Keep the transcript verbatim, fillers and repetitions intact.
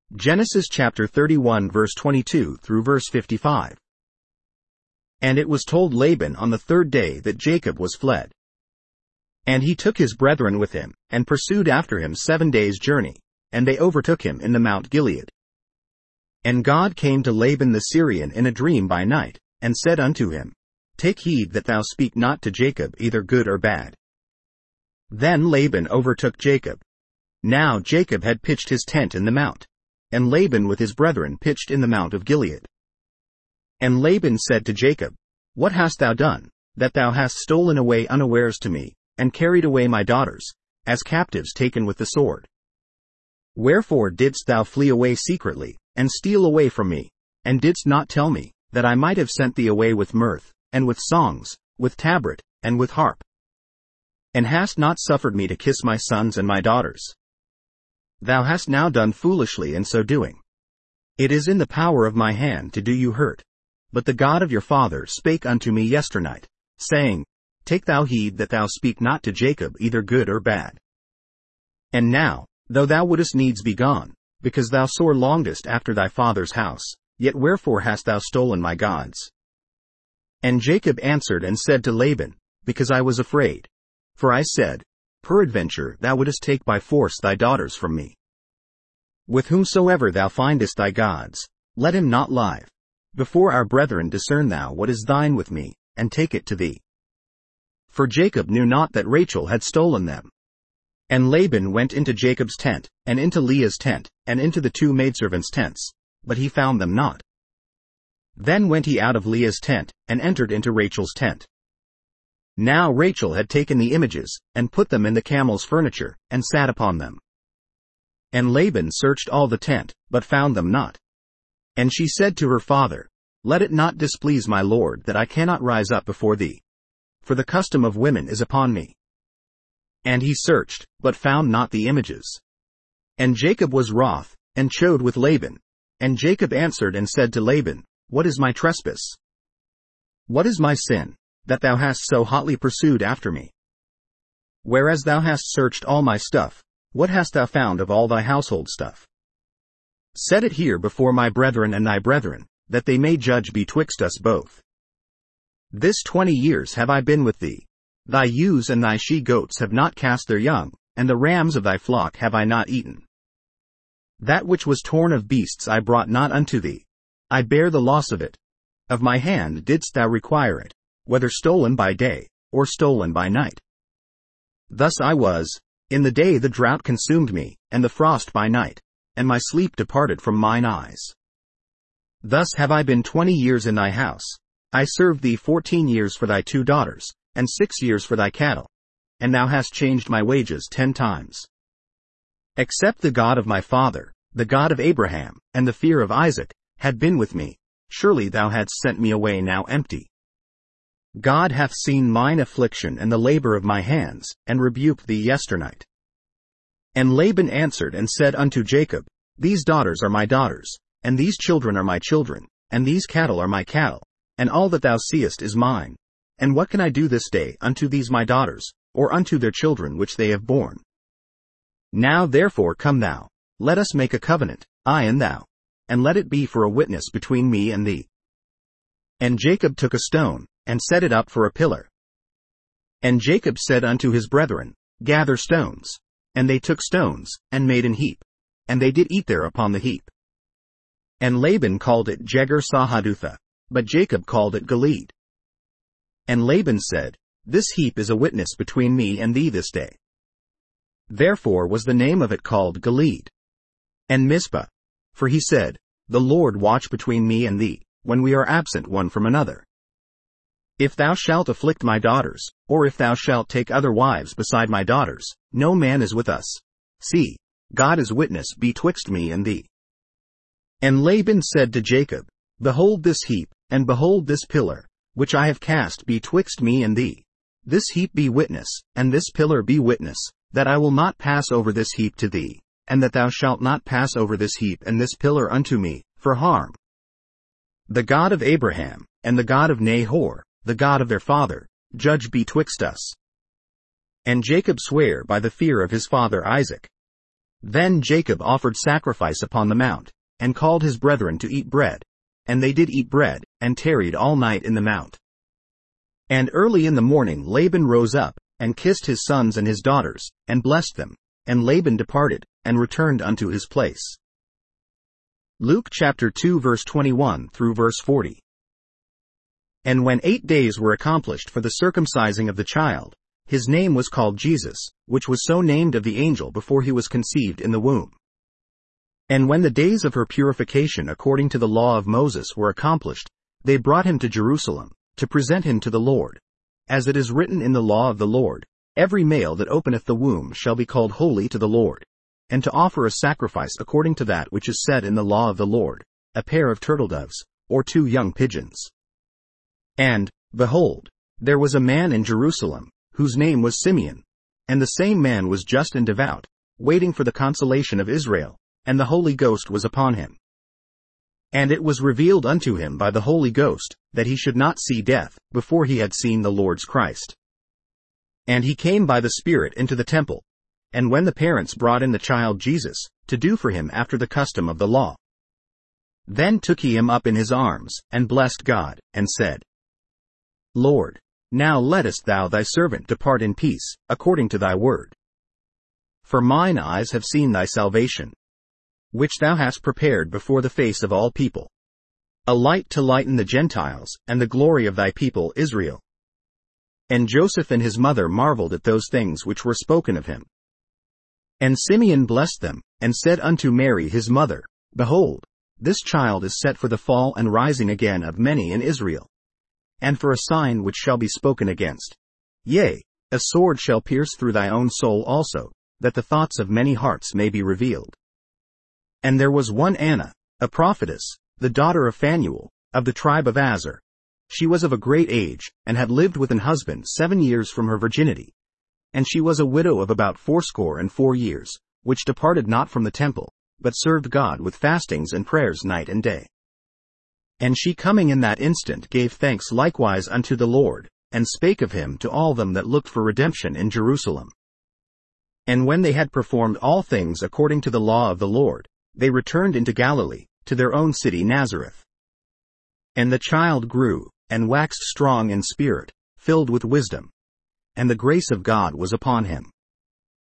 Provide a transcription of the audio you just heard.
Genesis chapter thirty-one verse twenty-two through verse fifty-five. And it was told Laban on the third day that Jacob was fled. And he took his brethren with him, and pursued after him seven days' journey, and they overtook him in the Mount Gilead. And God came to Laban the Syrian in a dream by night, and said unto him, Take heed that thou speak not to Jacob either good or bad. Then Laban overtook Jacob. Now Jacob had pitched his tent in the mount, and Laban with his brethren pitched in the Mount of Gilead. And Laban said to Jacob, What hast thou done, that thou hast stolen away unawares to me, and carried away my daughters, as captives taken with the sword? Wherefore didst thou flee away secretly, and steal away from me, and didst not tell me, that I might have sent thee away with mirth, and with songs, with tabret, and with harp? And hast not suffered me to kiss my sons and my daughters? Thou hast now done foolishly in so doing. It is in the power of my hand to do you hurt. But the God of your father spake unto me yesternight, saying, Take thou heed that thou speak not to Jacob either good or bad. And now, though thou wouldest needs be gone, because thou sore longedst after thy father's house, yet wherefore hast thou stolen my gods? And Jacob answered and said to Laban, Because I was afraid. For I said, Peradventure thou wouldest take by force thy daughters from me. With whomsoever thou findest thy gods, let him not lie. Before our brethren discern thou what is thine with me, and take it to thee. For Jacob knew not that Rachel had stolen them. And Laban went into Jacob's tent, and into Leah's tent, and into the two maidservants' tents, but he found them not. Then went he out of Leah's tent, and entered into Rachel's tent. Now Rachel had taken the images, and put them in the camel's furniture, and sat upon them. And Laban searched all the tent, but found them not. And she said to her father, Let it not displease my lord that I cannot rise up before thee. For the custom of women is upon me. And he searched, but found not the images. And Jacob was wroth, and chode with Laban. And Jacob answered and said to Laban, What is my trespass? What is my sin, that thou hast so hotly pursued after me? Whereas thou hast searched all my stuff, what hast thou found of all thy household stuff? Set it here before my brethren and thy brethren, that they may judge betwixt us both. This twenty years have I been with thee. Thy ewes and thy she-goats have not cast their young, and the rams of thy flock have I not eaten. That which was torn of beasts I brought not unto thee. I bear the loss of it. Of my hand didst thou require it, whether stolen by day, or stolen by night. Thus I was, in the day the drought consumed me, and the frost by night, and my sleep departed from mine eyes. Thus have I been twenty years in thy house. I served thee fourteen years for thy two daughters, and six years for thy cattle, and thou hast changed my wages ten times. Except the God of my father, the God of Abraham, and the fear of Isaac, had been with me, surely thou hadst sent me away now empty. God hath seen mine affliction and the labor of my hands, and rebuked thee yesternight. And Laban answered and said unto Jacob, These daughters are my daughters, and these children are my children, and these cattle are my cattle, and all that thou seest is mine. And what can I do this day unto these my daughters, or unto their children which they have borne? Now therefore come thou, let us make a covenant, I and thou, and let it be for a witness between me and thee. And Jacob took a stone, and set it up for a pillar. And Jacob said unto his brethren, Gather stones. And they took stones, and made an heap. And they did eat there upon the heap. And Laban called it Jegar-sahadutha, but Jacob called it Gilead. And Laban said, This heap is a witness between me and thee this day. Therefore was the name of it called Gilead. And Mizpah, for he said, The Lord watch between me and thee, when we are absent one from another. If thou shalt afflict my daughters, or if thou shalt take other wives beside my daughters, no man is with us. See, God is witness betwixt me and thee. And Laban said to Jacob, Behold this heap, and behold this pillar, which I have cast betwixt me and thee. This heap be witness, and this pillar be witness, that I will not pass over this heap to thee, and that thou shalt not pass over this heap and this pillar unto me, for harm. The God of Abraham, and the God of Nahor, the God of their father, judge betwixt us. And Jacob sware by the fear of his father Isaac. Then Jacob offered sacrifice upon the mount, and called his brethren to eat bread. And they did eat bread, and tarried all night in the mount. And early in the morning Laban rose up, and kissed his sons and his daughters, and blessed them. And Laban departed, and returned unto his place. Luke chapter two verse twenty-one through verse forty. And when eight days were accomplished for the circumcising of the child, his name was called Jesus, which was so named of the angel before he was conceived in the womb. And when the days of her purification according to the law of Moses were accomplished, they brought him to Jerusalem, to present him to the Lord. As it is written in the law of the Lord, every male that openeth the womb shall be called holy to the Lord, and to offer a sacrifice according to that which is said in the law of the Lord, a pair of turtledoves, or two young pigeons. And, behold, there was a man in Jerusalem, whose name was Simeon, and the same man was just and devout, waiting for the consolation of Israel, and the Holy Ghost was upon him. And it was revealed unto him by the Holy Ghost, that he should not see death, before he had seen the Lord's Christ. And he came by the Spirit into the temple, and when the parents brought in the child Jesus, to do for him after the custom of the law, then took he him up in his arms, and blessed God, and said, Lord, now lettest thou thy servant depart in peace, according to thy word. For mine eyes have seen thy salvation, which thou hast prepared before the face of all people, a light to lighten the Gentiles, and the glory of thy people Israel. And Joseph and his mother marveled at those things which were spoken of him. And Simeon blessed them, and said unto Mary his mother, Behold, this child is set for the fall and rising again of many in Israel, and for a sign which shall be spoken against. Yea, a sword shall pierce through thy own soul also, that the thoughts of many hearts may be revealed. And there was one Anna, a prophetess, the daughter of Phanuel, of the tribe of Aser. She was of a great age, and had lived with an husband seven years from her virginity. And she was a widow of about fourscore and four years, which departed not from the temple, but served God with fastings and prayers night and day. And she coming in that instant gave thanks likewise unto the Lord, and spake of him to all them that looked for redemption in Jerusalem. And when they had performed all things according to the law of the Lord, they returned into Galilee, to their own city Nazareth. And the child grew, and waxed strong in spirit, filled with wisdom. And the grace of God was upon him.